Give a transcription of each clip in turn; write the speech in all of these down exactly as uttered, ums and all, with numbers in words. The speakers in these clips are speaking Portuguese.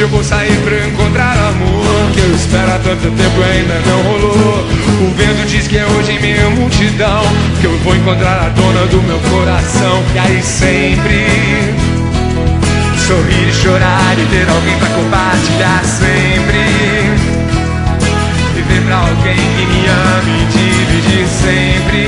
eu vou sair pra encontrar amor, que eu espero há tanto tempo e ainda não rolou. O vento diz que é hoje em minha multidão que eu vou encontrar a dona do meu coração. E aí sempre sorrir e chorar e ter alguém pra compartilhar sempre. Viver pra alguém que me ame e dividir sempre.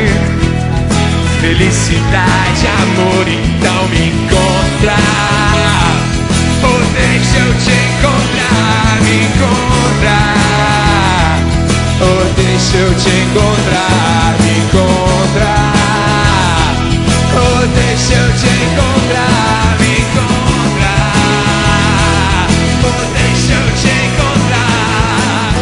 Felicidade, amor, então me encontra. Ou deixa eu te encontrar, me encontrar. Ou deixa eu te encontrar, me encontrar. Ou deixa eu te encontrar, me encontrar. Ou deixa eu te encontrar.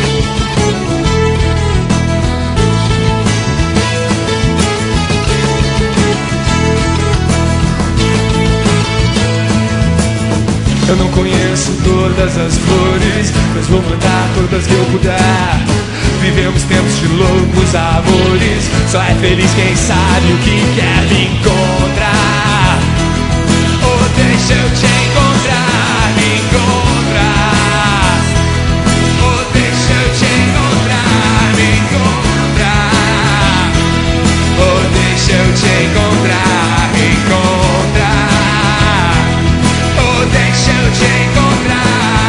Eu não conheço todas as flores, mas vou mandar todas que eu puder. Vivemos tempos de loucos amores, só é feliz quem sabe o que quer me encontrar. Oh, deixa eu te encontrar, me encontrar. Oh, deixa eu te encontrar, me encontrar. Oh, deixa eu te encontrar, me encontrar. Oh, deixa eu te encontrar.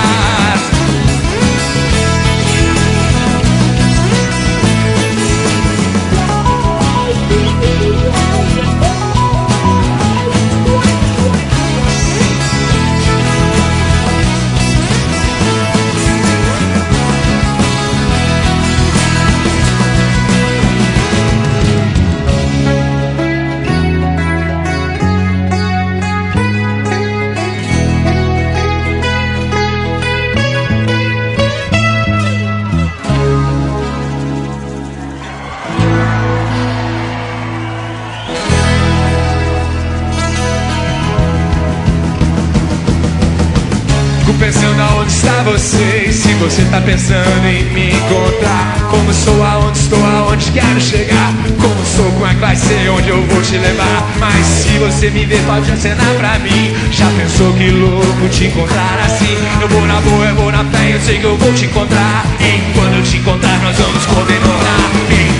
Pensando aonde está você, se você tá pensando em me encontrar. Como sou, aonde estou, aonde quero chegar. Como sou, como é que vai ser, onde eu vou te levar. Mas se você me ver, pode acenar pra mim. Já pensou que louco te encontrar assim? Eu vou na boa, eu vou na fé, eu sei que eu vou te encontrar. E quando eu te encontrar, nós vamos comemorar.